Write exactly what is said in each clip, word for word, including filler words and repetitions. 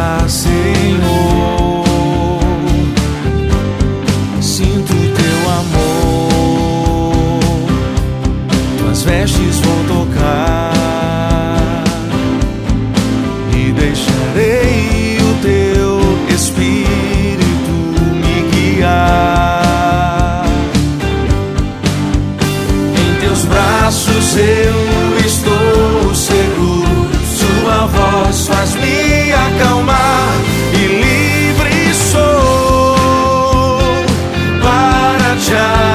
descansar, Senhor. Sinto teu amor, tuas vestes vou tocar e deixarei o teu Espírito me guiar. Em teus braços eu estou seguro, sua voz faz-me acalmar e livre sou para te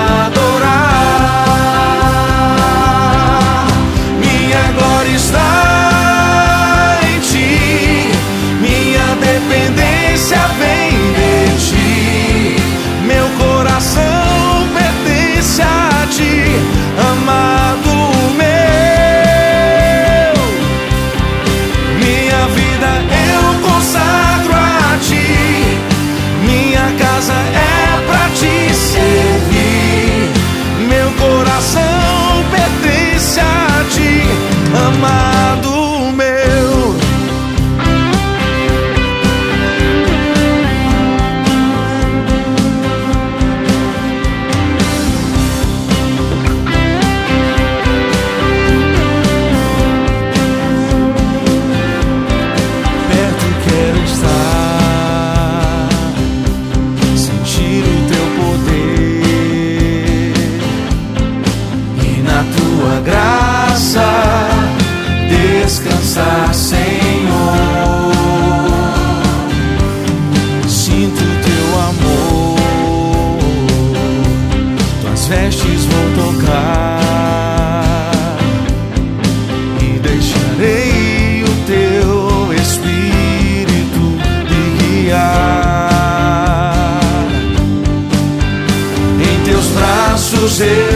adorar. Minha glória está em ti, minha dependência vem de ti, meu coração pertence a ti, amado meu. Minha vida eu consagro a ti, minha casa é pra te servir, meu coração pertence a ti, amado meu. Perto quero estar, sentir o teu poder e na tua graça descansar, Senhor. Sinto teu amor, tuas vestes vou tocar e deixarei o teu Espírito me guiar. Em teus braços eu